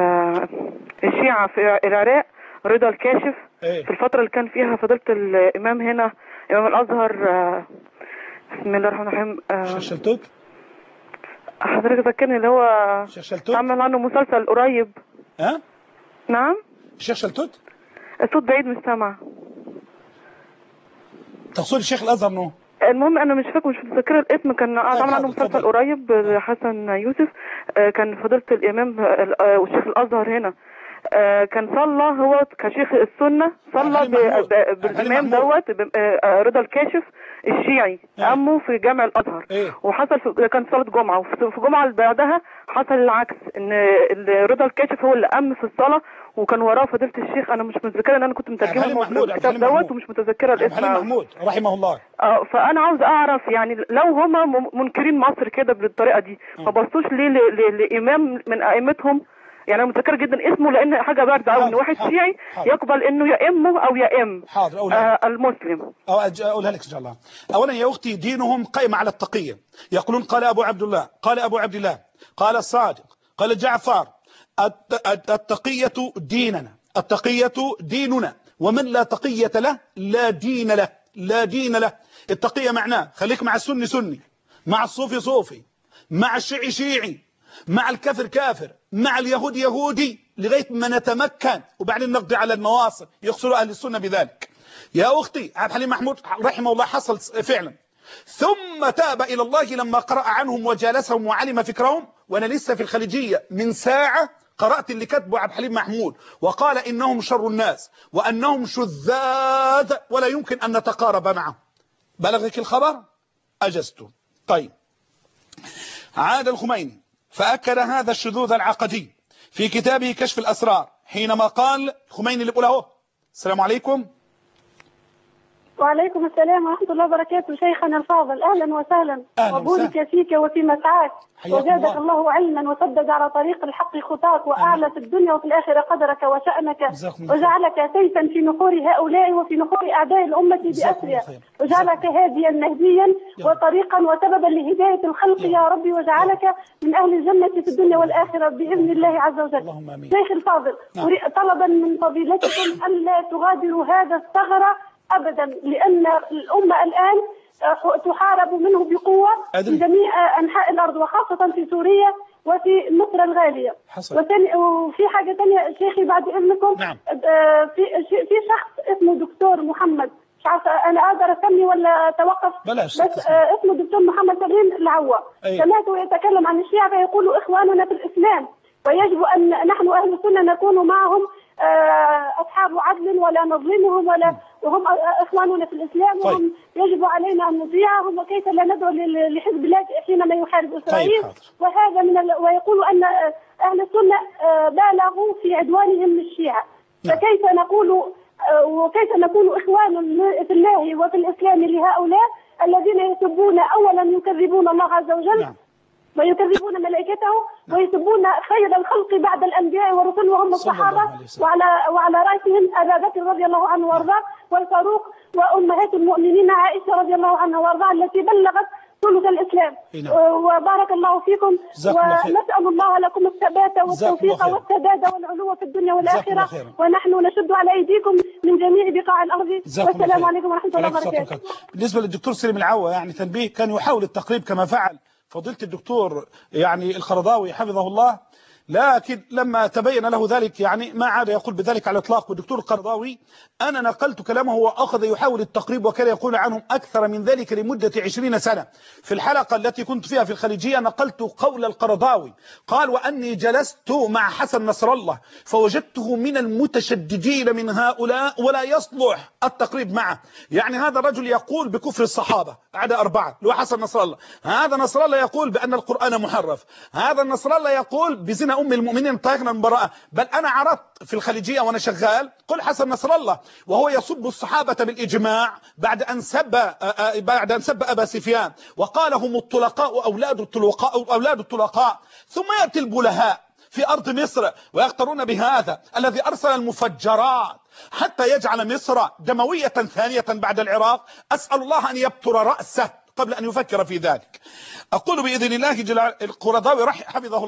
الشيعة في العراق رضا الكاشف ايه؟ في الفترة اللي كان فيها فضيلة الإمام هنا إمام الأزهر بسم الله الرحمن الرحيم شلتوك حضرتك ذكرني اللي هو الشيخ شلتوت عمل عنه مسلسل قريب. ها؟ نعم. الشيخ شلتوت؟ الصوت بعيد مش سامع. تقصد الشيخ الازهر نو؟ المهم انا مش فاكر مش متذكره الاسم. كان عمل عنه مسلسل قريب حسن يوسف. كان فضيله الامام والشيخ الازهر هنا كان صلى هو كشيخ السنه صلى بالامام دوت رضا الكاشف الشيعي امه في جامع الازهر. وحصل في كان صلاه جمعه وفي الجمعه اللي بعدها حصل العكس ان رضا الكاشف هو اللي ام في الصلاه وكان وراه فضيله الشيخ. انا مش متذكره ان انا كنت مترجمه الكتاب دوت ومش متذكره الاسم. علي محمود رحمه الله. اه فانا عاوز اعرف يعني لو هم منكرين مصر كده بالطريقه دي ما بصوش ليه لامام من ائمتهم. يعني انا متذكر جدا اسمه لان حاجه بارده قوي ان واحد شيعي يقبل انه يأمه او يأم حاضر آه المسلم. أو اقولها لك ان شاء الله. اولا يا اختي دينهم قائم على التقيه. يقولون قال ابو عبد الله قال ابو عبد الله قال الصادق قال جعفر التقيه ديننا التقيه ديننا ومن لا تقيه له لا دين له لا دين له. التقيه معناه خليك مع السني سني مع الصوفي صوفي مع الشيعي شيعي مع الكافر كافر مع اليهود يهودي لغاية ما نتمكن وبعدين نقضي على المواصل. يقصر أهل السنة بذلك. يا أختي عبد الحليم محمود رحمه الله حصل فعلا ثم تاب إلى الله لما قرأ عنهم وجالسهم وعلم فكرهم. وأنا لسه في الخليجية من ساعة قرأت اللي كتبه عبد الحليم محمود وقال إنهم شر الناس وأنهم شذاذ ولا يمكن أن نتقارب معهم. بلغك الخبر؟ أجزته. طيب عاد الخميني فأكد هذا الشذوذ العقدي في كتابه كشف الأسرار حينما قال خميني اللي بقوله. السلام عليكم. وعليكم السلام ورحمة الله وبركاته شيخنا الفاضل أهلا وسهلا وبارك فيك وفي مسعاك وزادك الله علما وسدد على طريق الحق خطاك وأعلى في الدنيا وفي الآخرة قدرك وشأنك وجعلك سيفا في نحور هؤلاء وفي نحور أعداء الأمة بأسرها وجعلك هاديا مهديا وطريقا وسببا لهداية الخلق يا ربي وجعلك من أهل الجنة في الدنيا والآخرة بإذن الله عز وجل. شيخ الفاضل طلبا من فضيلتكم ألا تغادروا هذا الثغرة أبدا لأن الأمة الآن تحارب منه بقوة في جميع أنحاء الأرض وخاصة في سوريا وفي مصر الغالية. وفي حاجة ثانية شيخي بعد إذنكم. نعم. في في شخص اسمه دكتور محمد مش عارفة أنا أقدر أسمي ولا أتوقف بلاش بس اسمه دكتور محمد سليم العوا. سمعته يتكلم عن الشيعة فيقول إخواننا في الإسلام ويجب أن نحن أهل السنة نكون معهم أصحاب عدل ولا نظلمهم ولا وهم إخواننا في الإسلام وهم يجب علينا أن نطيعهم وكيف لا ندعو لحزب الله حينما يحارب إسرائيل. وهذا من ال... ويقول أن أهل السنة بالغوا في عدوانهم للشيعة. فكيف نقول وكيف نكون إخوان في الله وفي الإسلام لهؤلاء الذين يسبون أولا يكذبون الله عز وجل. نعم. ويكذبون ملائكته ويسبون خير الخلق بعد الأنبياء والرسل وهم الصحابة وعلى وعلى رأسهم أبا بكر رضي الله عنه وارضاه والفاروق وأمهات المؤمنين عائشة رضي الله عنها وارضاها التي بلغت ثلث الإسلام. وبارك الله فيكم ونسأل الله لكم الثبات والتوفيق والسداد والعلو في الدنيا والآخرة ونحن نشد على أيديكم من جميع بقاع الأرض والسلام عليكم ورحمة الله وبركاته. بالنسبة للدكتور سليم العوا يعني تنبيه كان يحاول التقريب كما فعل فضيلة الدكتور يعني القرضاوي حفظه الله لكن لما تبين له ذلك يعني ما عاد يقول بذلك على الاطلاق. والدكتور القرضاوي أنا نقلت كلامه وأخذ يحاول التقريب وكان يقول عنهم أكثر من ذلك لمدة عشرين سنة. في الحلقة التي كنت فيها في الخليجية نقلت قول القرضاوي قال وأني جلست مع حسن نصر الله فوجدته من المتشددين من هؤلاء ولا يصلح التقريب معه. يعني هذا الرجل يقول بكفر الصحابة عدا أربعة اللي هو حسن نصر الله. هذا نصر الله يقول بأن القرآن محرف. هذا نصر الله يقول بزنا أم المؤمنين طاهرا من براءة. بل أنا عرضت في الخليجية وأنا شغال قل حسن نصر الله وهو يسب الصحابة بالإجماع بعد أن سب بعد أن سب أبا سفيان وقال هم الطلقاء أولاد الطلقاء أولاد الطلقاء. ثم يأتي البلهاء في أرض مصر ويقترون بهذا الذي أرسل المفجرات حتى يجعل مصر دموية ثانية بعد العراق. أسأل الله أن يبتر رأسه قبل أن يفكر في ذلك. أقول بإذن الله جل القرضاوي حفظه الله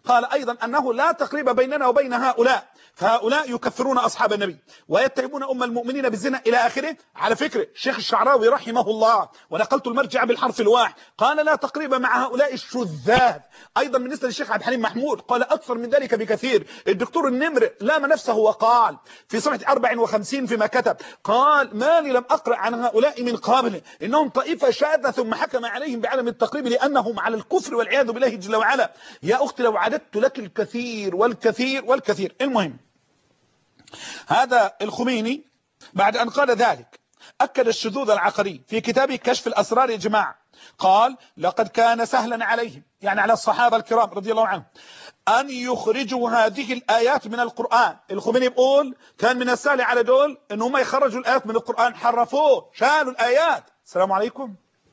قال أيضا أنه لا تقريب بيننا وبين هؤلاء، فهؤلاء يكفرون أصحاب النبي ويتهمون أم المؤمنين بالزنا إلى آخره. على فكرة الشيخ الشعراوي رحمه الله، ونقلت المرجع بالحرف الواحد، قال لا تقريب مع هؤلاء الشذاذ. أيضا بالنسبة للشيخ عبد الحليم محمود قال أكثر من ذلك بكثير. الدكتور النمر لام نفسه وقال في صفحة أربعة وخمسين فيما كتب، قال ما لي لم أقرأ عن هؤلاء من قبل، إنهم طائفة شاذة ثم حكم عليهم بعدم التقريب لأنهم على الكفر والعياذ بالله جل وعلا. يا أختي لو عددت لك الكثير والكثير والكثير. المهم هذا الخميني بعد أن قال ذلك أكد الشذوذ العقدي في كتابه كشف الأسرار يا جماعة. قال لقد كان سهلا عليهم، يعني على الصحابة الكرام رضي الله عنهم، أن يخرجوا هذه الآيات من القرآن. الخميني بيقول كان من السهل على دول أن هم يخرجوا الآيات من القرآن، حرفوه، شالوا الآيات. السلام عليكم.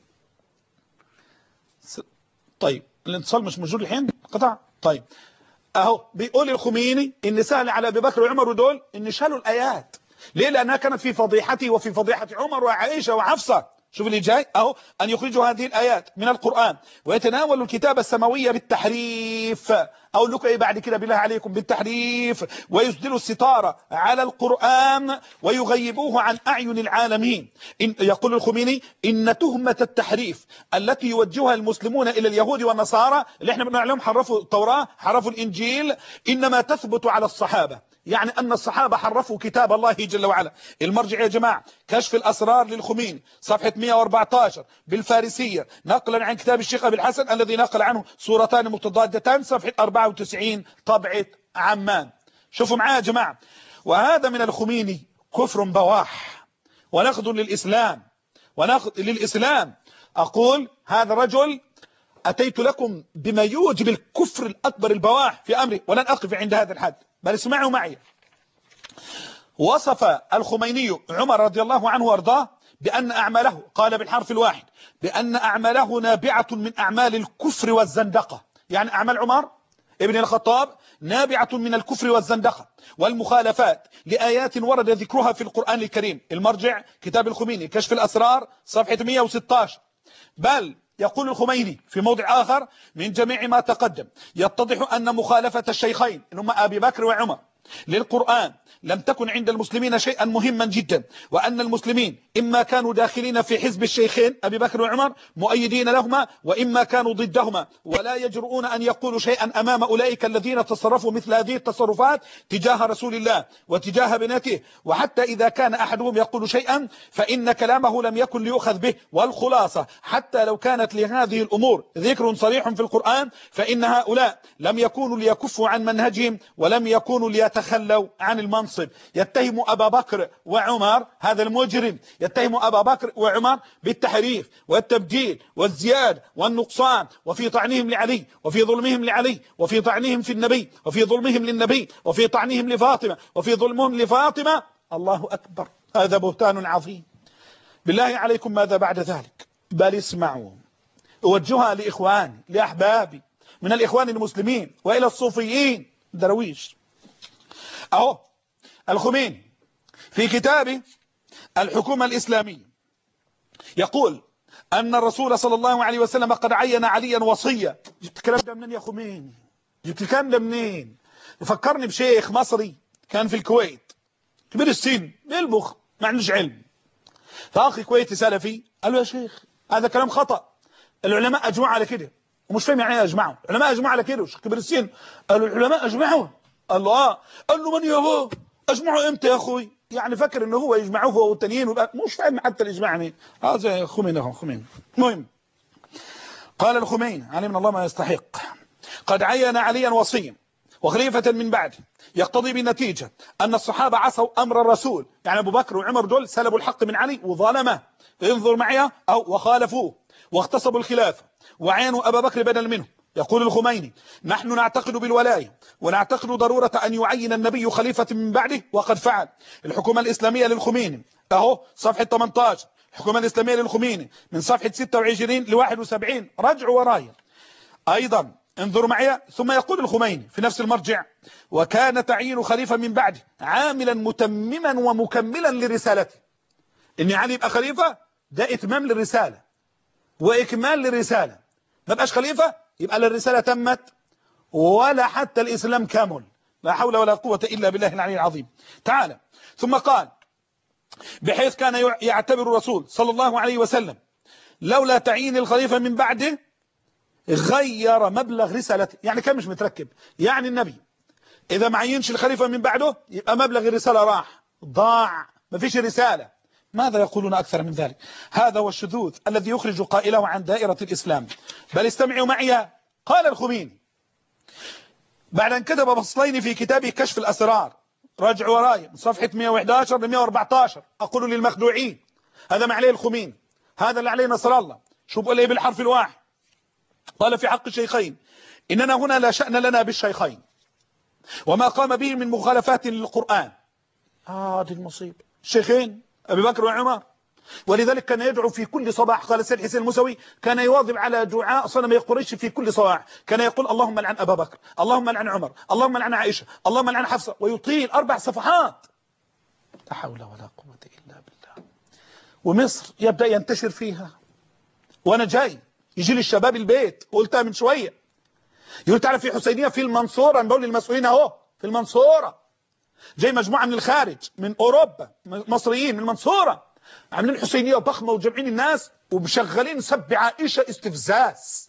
طيب الاتصال مش موجود الحين، قطع. طيب اهو بيقول الخميني ان سهل على ابي بكر وعمر ودول ان شالوا الايات. ليه؟ لانها كانت في فضيحته وفي فضيحه عمر وعائشه وحفصه. شوف اللي جاي اهو، ان يخرجوا هذه الايات من القران ويتناولوا الكتاب السماويه بالتحريف. اقول لكم ايه بعد كده بالله عليكم؟ بالتحريف، ويسدلوا الستاره على القران ويغيبوه عن اعين العالمين. إن يقول الخميني ان تهمه التحريف التي يوجهها المسلمون الى اليهود والنصارى اللي احنا بنقول عليهم حرفوا التوراه حرفوا الانجيل، انما تثبت على الصحابه، يعني أن الصحابة حرفوا كتاب الله جل وعلا. المرجع يا جماعة كشف الأسرار للخميني صفحة مئة وأربعة عشر بالفارسية نقلا عن كتاب الشيخ أبي الحسن الذي نقل عنه صورتان متضادتان صفحة أربعة وتسعين طبعة عمان. شوفوا معايا يا جماعة، وهذا من الخميني كفر بواح ونقد للإسلام ونقد للإسلام. أقول هذا رجل أتيت لكم بما يوجب الكفر الأكبر البواح في أمري، ولن أقف عند هذا الحد، بل اسمعوا معي. وصف الخميني عمر رضي الله عنه وارضاه بأن أعماله، قال بالحرف الواحد، بأن أعماله نابعة من أعمال الكفر والزندقة. يعني أعمال عمر ابن الخطاب نابعة من الكفر والزندقة والمخالفات لآيات ورد ذكرها في القرآن الكريم. المرجع كتاب الخميني كشف الأسرار صفحة مئة وستة عشر. بل يقول الخميني في موضع آخر من جميع ما تقدم يتضح أن مخالفة الشيخين إنهم أبي بكر وعمر للقرآن لم تكن عند المسلمين شيئا مهما جدا، وأن المسلمين إما كانوا داخلين في حزب الشيخين أبي بكر وعمر مؤيدين لهما، وإما كانوا ضدهما، ولا يجرؤون أن يقولوا شيئا أمام أولئك الذين تصرفوا مثل هذه التصرفات تجاه رسول الله وتجاه بناته. وحتى إذا كان أحدهم يقول شيئا فإن كلامه لم يكن ليؤخذ به. والخلاصة حتى لو كانت لهذه الأمور ذكر صريح في القرآن فإن هؤلاء لم يكونوا ليكفوا عن منهجهم ولم يكونوا ليتخلوا عن المنصب. يتهم أبا بكر وعمر، هذا المجرم يتهم أبا بكر وعمر بالتحريف والتبديل والزيادة والنقصان، وفي طعنهم لعلي وفي ظلمهم لعلي وفي طعنهم في النبي وفي ظلمهم للنبي وفي طعنهم لفاطمة وفي ظلمهم لفاطمة. الله أكبر، هذا بهتان عظيم. بالله عليكم ماذا بعد ذلك؟ بل اسمعوا، أوجهها لإخواني لأحبابي من الإخوان المسلمين وإلى الصوفيين درويش. أهو الخميني في كتابه الحكومة الإسلامية يقول أن الرسول صلى الله عليه وسلم قد عين عليا وصية. جبت الكلام ده منين يا خميني؟ جبت الكلام ده منين؟ يفكرني بشيخ مصري كان في الكويت كبير السن بالمخ ما عندوش علم، فأخي كويتي سلفي قال له يا شيخ هذا كلام خطأ، العلماء أجمعوا على كده. ومش فاهم يعني ايه أجمعوا، العلماء أجمعوا على كده. وشيخ كبير السن قال له العلماء أجمعوا؟ قال له اه. قال له من يابا أجمعوا إمتى يا أخوي؟ يعني فكر إنه هو يجمعوه هو والتانيين وبقى مش فاهم حتى الإجماع يعني. هذا آه خميني أهو خميني. المهم قال الخميني عليه من الله ما يستحق قد عين عليا وصيا وخليفة من بعده يقتضي بالنتيجة أن الصحابة عصوا أمر الرسول، يعني أبو بكر وعمر دول سلبوا الحق من علي وظلمه، انظر معي، أو وخالفوه واغتصبوا الخلافة وعينوا أبا بكر بدل منه. يقول الخميني نحن نعتقد بالولاية ونعتقد ضرورة أن يعين النبي خليفة من بعده وقد فعل. الحكومة الإسلامية للخميني أهو صفحة ثمانية عشر، الحكومة الإسلامية للخميني من صفحة ستة وعشرين ل واحد وسبعين، رجعوا ورايا أيضا انظروا معي. ثم يقول الخميني في نفس المرجع وكان تعيين خليفة من بعده عاملا متمما ومكملا لرسالته. إن علي يبقى خليفة ده إتمام للرسالة وإكمال للرسالة، ما بقاش خليفة يبقى الرسالة تمت ولا حتى الإسلام كامل. لا حول ولا قوة إلا بالله العلي العظيم. تعالى ثم قال بحيث كان يعتبر الرسول صلى الله عليه وسلم لولا تعيين الخليفة من بعده غير مبلغ رسالته. يعني كان مش متركب، يعني النبي إذا ما عينش الخليفة من بعده يبقى مبلغ الرسالة راح ضاع، ما فيش رسالة. ماذا يقولون أكثر من ذلك؟ هذا هو الشذوذ الذي يخرج قائله عن دائرة الإسلام. بل استمعوا معي. قال الخميني بعد أن كتب فصلين في كتابه كشف الأسرار، راجعوا وراي من صفحة مئة وأحد عشر ل مئة وأربعة عشر، أقول للمخدوعين هذا ما عليه الخميني، هذا اللي عليه نصر الله. شو بقول لي بالحرف الواحد؟ قال في حق الشيخين إننا هنا لا شأن لنا بالشيخين وما قام به من مخالفات للقرآن. آه دي المصيبة. الشيخين أبي بكر وعمر، ولذلك كان يدعو في كل صباح. قال السيد حسين الموسوي كان يواظب على دعاء صنم قريش في كل صباح، كان يقول اللهم لعن أبا بكر، اللهم لعن عمر، اللهم لعن عائشة، اللهم لعن حفصة، ويطيل أربع صفحات. لا حول ولا قوة إلا بالله. ومصر يبدأ ينتشر فيها. وأنا جاي يجي لي الشباب البيت وقلتها من شوية، يقول تعالى في حسينية في المنصورة، نقول للمسؤولين اهو في المنصورة جاي مجموعة من الخارج من أوروبا مصريين من المنصورة عاملين حسينية ضخمة وجمعين الناس ومشغلين سب عائشة استفزاز.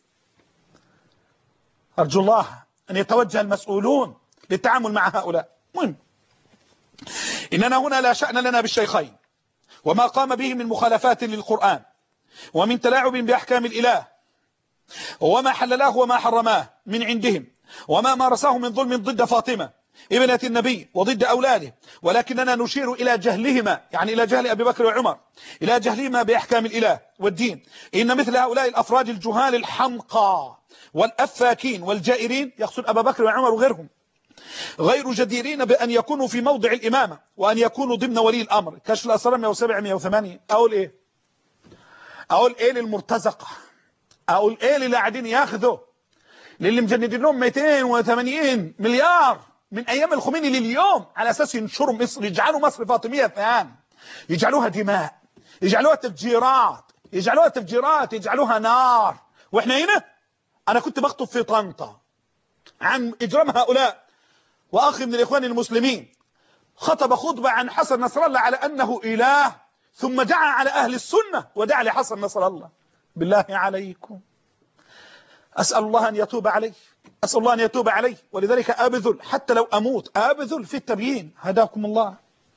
أرجو الله أن يتوجه المسؤولون للتعامل مع هؤلاء. مهم إننا هنا لا شأن لنا بالشيخين وما قام به من مخالفات للقرآن ومن تلاعب بأحكام الإله وما حللاه وما حرماه من عندهم وما مارساه من ظلم ضد فاطمة ابنة النبي وضد أولاده، ولكننا نشير إلى جهلهما، يعني إلى جهل أبي بكر وعمر، إلى جهلهما بأحكام الإله والدين. إن مثل هؤلاء الأفراد الجهال الحمقى والأفاكين والجائرين، يقصد أبا بكر وعمر وغيرهم، غير جديرين بأن يكونوا في موضع الإمامة وأن يكونوا ضمن ولي الأمر. كشف الأسرار مئة وسبعة مئة وثمانية. أقول إيه؟ أقول إيه للمرتزقة؟ أقول إيه اللي قاعدين ياخذوا للي مجندين لهم مئتين وثمانين مليار من أيام الخميني لليوم على أساس ينشروا مصر، يجعلوا مصر فاطمية ثان، يجعلوها دماء، يجعلوها تفجيرات، يجعلوها تفجيرات، يجعلوها نار. وإحنا هنا أنا كنت بخطب في طنطا عن إجرام هؤلاء، وأخي من الإخوان المسلمين خطب خطبة عن حسن نصر الله على أنه إله، ثم دعا على أهل السنة ودعا لحسن نصر الله. بالله عليكم أسأل الله أن يتوب عليه، أسأل الله أن يتوب عليه. ولذلك أبذل حتى لو أموت أبذل في التبيين. هداكم الله.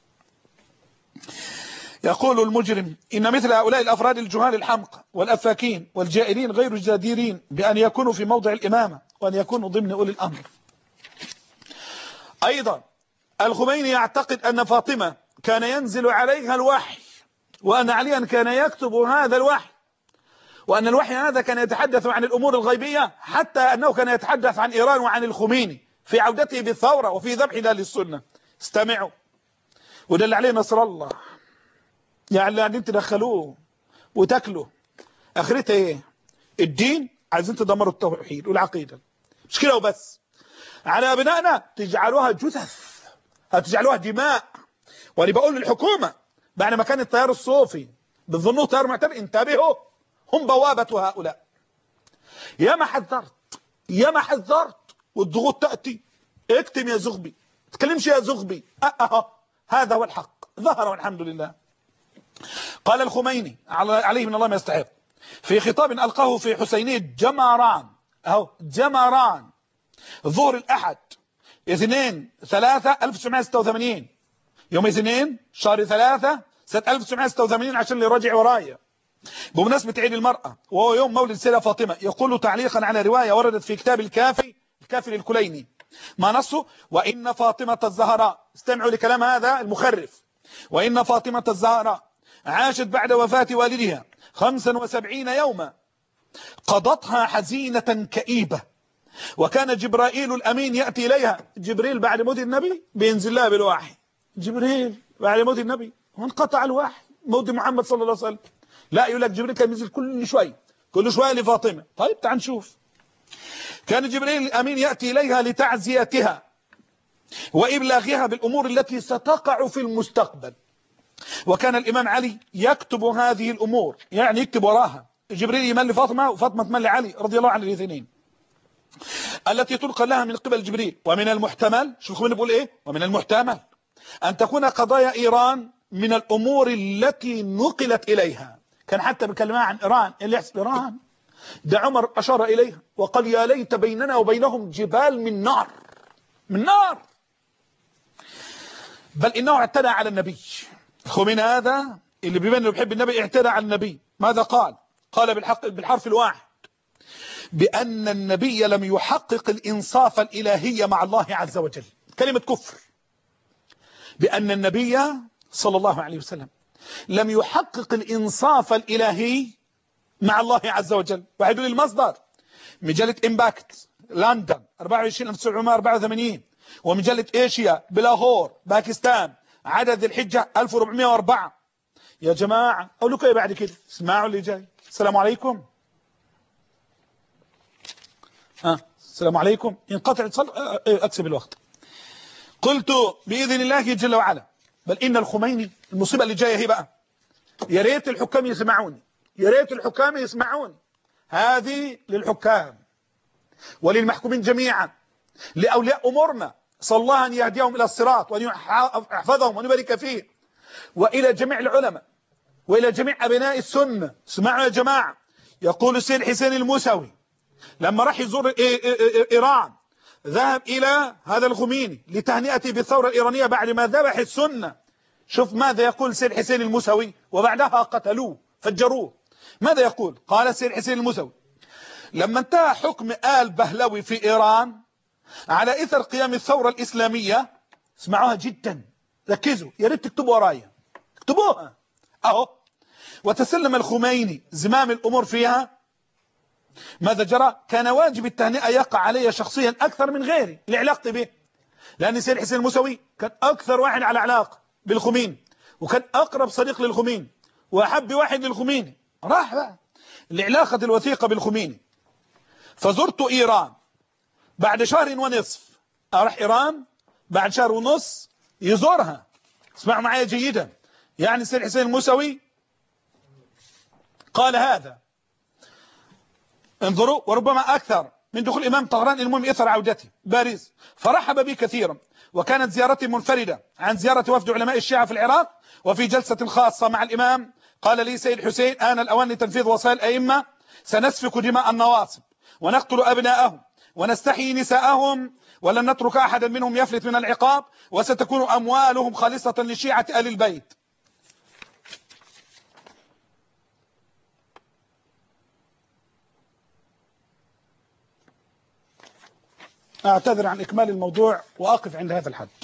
يقول المجرم إن مثل هؤلاء الأفراد الجهال الحمقى والأفاكين والجائرين غير الجديرين بأن يكونوا في موضع الإمامة وأن يكونوا ضمن أولي الأمر. أيضا الخميني يعتقد أن فاطمة كان ينزل عليها الوحي وأن عليا كان يكتب هذا الوحي، وأن الوحي هذا كان يتحدث عن الأمور الغيبية، حتى أنه كان يتحدث عن إيران وعن الخميني في عودته بالثورة وفي ذبحنا للسنة. استمعوا. وده اللي عليه نصر الله، يعني اللي قاعدين تدخلوه وتاكلوا اخرتها ايه؟ الدين. عايزين تدمروا التوحيد والعقيدة، مش كده وبس، على ابنائنا تجعلوها جثث، هتجعلوها دماء. وانا بقول للحكومة بعد ما كان التيار الصوفي بتظنوه تيار معتبر، انتبهوا، هم بوابة هؤلاء. يا ما حذرت يا ما حذرت والضغوط تأتي. اكتم يا زغبي، تكلمش يا زغبي. أه أه هذا هو الحق ظهر والحمد لله. قال الخميني عليه من الله ما يستحق في خطاب ألقاه في حسينية جمران، أهو جمران، ظهر الأحد اثنين ثلاثة ألف وتسعمائة وستة وثمانين، يوم اثنين شهر ثلاثة سنة ألف وتسعمائة وستة وثمانين، عشان اللي راجع ورايا، بمناسبة عيد المرأة وهو يوم مولد السيدة فاطمة. يقول تعليقا على رواية وردت في كتاب الكافي الكافي للكليني ما نصه: وإن فاطمة الزهراء، استمعوا لكلام هذا المخرف، وإن فاطمة الزهراء عاشت بعد وفاة والدها خمسا وسبعين يوما قضتها حزينة كئيبة، وكان جبرائيل الأمين يأتي إليها. جبريل بعد موت النبي بينزل لها بالوحي، جبريل بعد موت النبي وانقطع الوحي، موت محمد صلى الله عليه وسلم. لا يقول لك جبريل كان ينزل كل شوي كل شوية لفاطمة. طيب تعال نشوف. كان جبريل الأمين يأتي إليها لتعزيتها وإبلاغها بالأمور التي ستقع في المستقبل، وكان الإمام علي يكتب هذه الأمور، يعني يكتب وراها. جبريل يمل فاطمة وفاطمة تمل علي رضي الله عن الاثنين. التي تلقى لها من قبل جبريل. ومن المحتمل، شوف الخميني بيقول ايه، ومن المحتمل أن تكون قضايا إيران من الأمور التي نقلت إليها. كان حتى بكلمة عن إيران، اللي يحصل إيران ده عمر أشار إليها وقال يا ليت بيننا وبينهم جبال من نار، من نار، بل إنه اعتدى على النبي. الخميني هذا اللي بيبين انه بيحب النبي اعتدى على النبي. ماذا قال؟ قال بالحق بالحرف الواحد بأن النبي لم يحقق الإنصاف الإلهي مع الله عز وجل. كلمة كفر. بأن النبي صلى الله عليه وسلم لم يحقق الإنصاف الإلهي مع الله عز وجل. واحد يقول المصدر مجلة إمباكت لندن أربعة وعشرين ألف وتسعمائة وأربعة وثمانين، ومجلة إيشيا بلاهور باكستان عدد ذي الحجة ألف وأربعمائة وأربعة. يا جماعة أقول لكم إيه بعد كده؟ اسمعوا اللي جاي. السلام عليكم. ها السلام عليكم. انقطع اتصال أكسب الوقت. قلت بإذن الله جل وعلا، بل إن الخميني المصيبة اللي جاية هي بقى، يا ريت الحكام يسمعوني، يا ريت الحكام يسمعوني. هذه للحكام وللمحكومين جميعا، لأولياء أمورنا، صلى الله أن يهديهم إلى الصراط وأن يحفظهم وأن يبارك فيه، وإلى جميع العلماء وإلى جميع أبناء السنة. اسمعوا يا جماعة، يقول السيد حسين الموسوي لما راح يزور إيران ذهب إلى هذا الخميني لتهنئته بالثورة الإيرانية بعد ما ذبح السنة. شوف ماذا يقول السيد حسين الموسوي، وبعدها قتلوه فجروه. ماذا يقول؟ قال السيد حسين الموسوي لما انتهى حكم آل بهلوي في إيران على إثر قيام الثورة الإسلامية، اسمعوها جدا، ركزوا، يا ريت تكتبوا ورايا، اكتبوها اهو. وتسلم الخميني زمام الأمور فيها. ماذا جرى؟ كان واجب التهنئة يقع علي شخصيا أكثر من غيري لعلاقتي به، لأن السيد حسين الموسوي كان أكثر واحد على علاقة بالخميني، وكان أقرب صديق للخميني، وأحب واحد للخميني. راح بقى العلاقة الوثيقة بالخميني. فزرت إيران بعد شهر ونصف. أروح إيران بعد شهر ونصف يزورها. اسمعوا معي جيدا. يعني السيد حسين الموسوي قال هذا، انظروا، وربما أكثر من دخول الإمام طهران المهم إثر عودته باريس، فرحب بي كثيرا، وكانت زيارتي منفردة عن زيارة وفد علماء الشيعة في العراق. وفي جلسة خاصة مع الإمام قال لي سيد حسين آن الأوان لتنفيذ وصايا الأئمة، سنسفك دماء النواصب ونقتل أبناءهم ونستحيي نساءهم ولن نترك أحدا منهم يفلت من العقاب، وستكون أموالهم خالصة للشيعة آل البيت. أعتذر عن إكمال الموضوع وأقف عند هذا الحد.